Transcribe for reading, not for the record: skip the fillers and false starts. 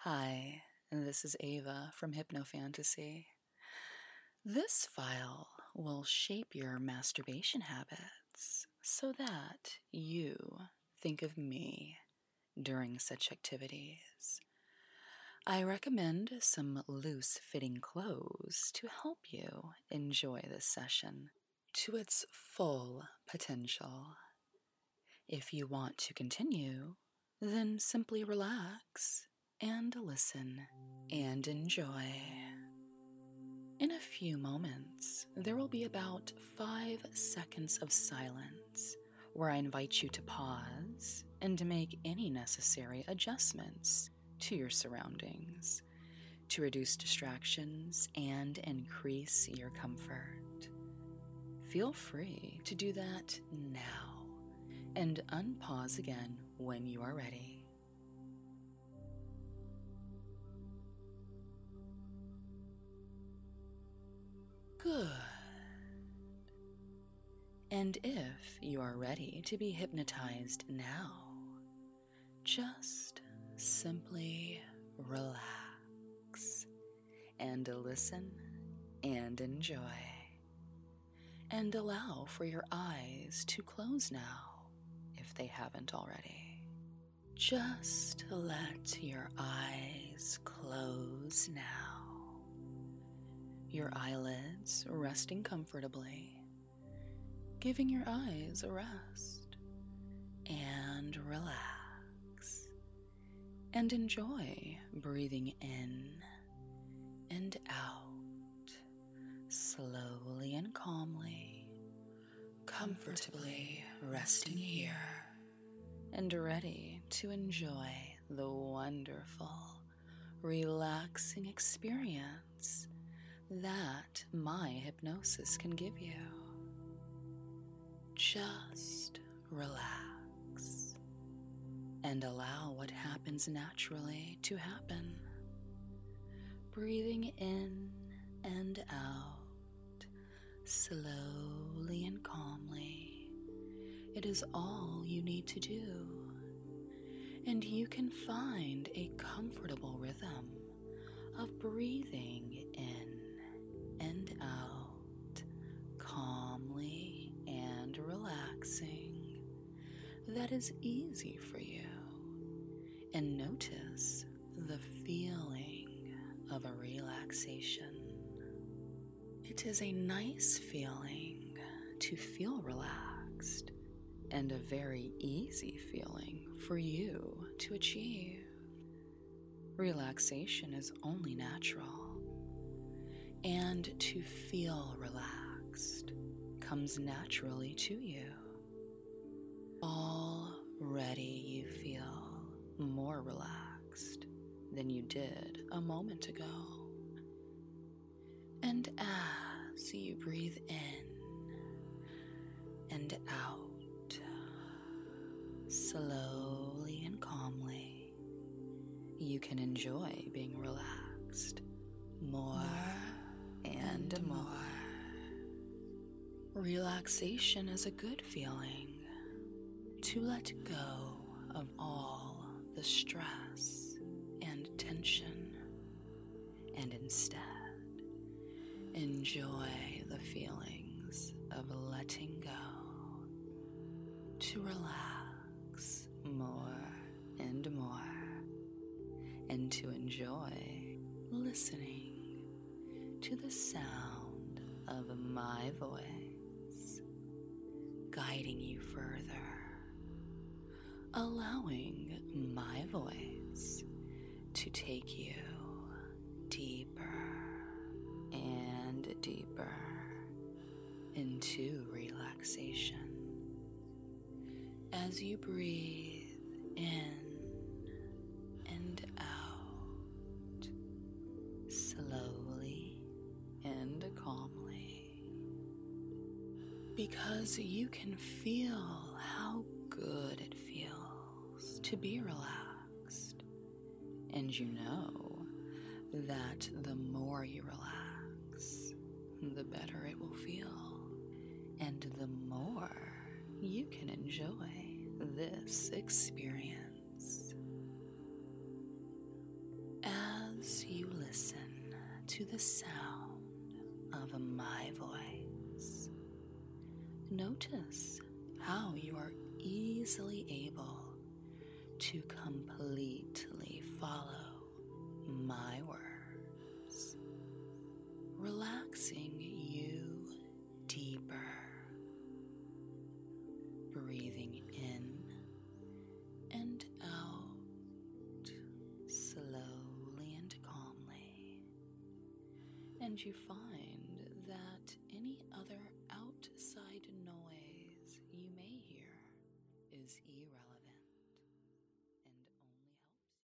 Hi, this is Ava from HypnoFantasy. This file will shape your masturbation habits so that you think of me during such activities. I recommend some loose-fitting clothes to help you enjoy this session to its full potential. If you want to continue, then simply relax and listen and enjoy. In a few moments, there will be about 5 seconds of silence where I invite you to pause and to make any necessary adjustments to your surroundings to reduce distractions and increase your comfort. Feel free to do that now and unpause again when you are ready. Good. And if you are ready to be hypnotized now, just simply relax and listen and enjoy. And allow for your eyes to close now if they haven't already. Just let your eyes close now. Your eyelids resting comfortably, giving your eyes a rest, and relax. And enjoy breathing in and out, slowly and calmly, comfortably resting here, and ready to enjoy the wonderful, relaxing experience that my hypnosis can give you. Just relax and allow what happens naturally to happen. Breathing in and out, slowly and calmly. It is all you need to do. And you can find a comfortable rhythm of breathing in and out, calmly and relaxing, that is easy for you. And notice the feeling of a relaxation. It is a nice feeling to feel relaxed and a very easy feeling for you to achieve. Relaxation is only natural, and to feel relaxed comes naturally to you. Already you feel more relaxed than you did a moment ago. And as you breathe in and out, slowly and calmly, you can enjoy being relaxed more and more. Relaxation is a good feeling to let go of all the stress and tension, and instead enjoy the feelings of letting go, to relax more and more, and to enjoy listening to the sound of my voice, guiding you further, allowing my voice to take you deeper and deeper into relaxation. As you breathe in and out, slowly and calmly, because you can feel how good it feels to be relaxed, and you know that the more you relax, the better it will feel, and the more you can enjoy this experience. to the sound of my voice. Notice how you are easily able to completely follow my words, relaxing you deeper, breathing in and out slowly and calmly, and you find that any other outside noise you may hear is irrelevant.